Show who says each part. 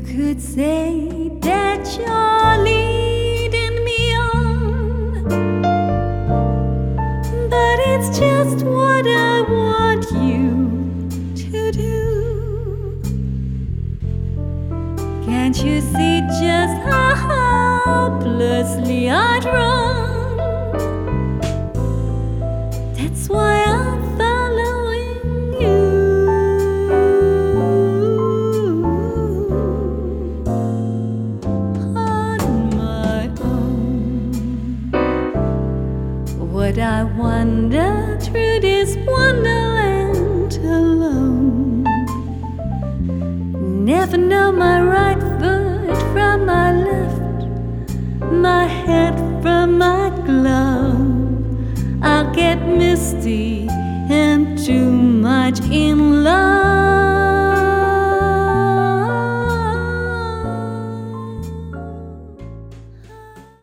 Speaker 1: could say that you're leading me on, but it's just what I want you to do. Can't you see just how hopelessly I'd run? That's why I'm following you. Would I wander through this wonderland alone? Never know my right foot from my left, my head from my glove. I'll get misty and too much in love.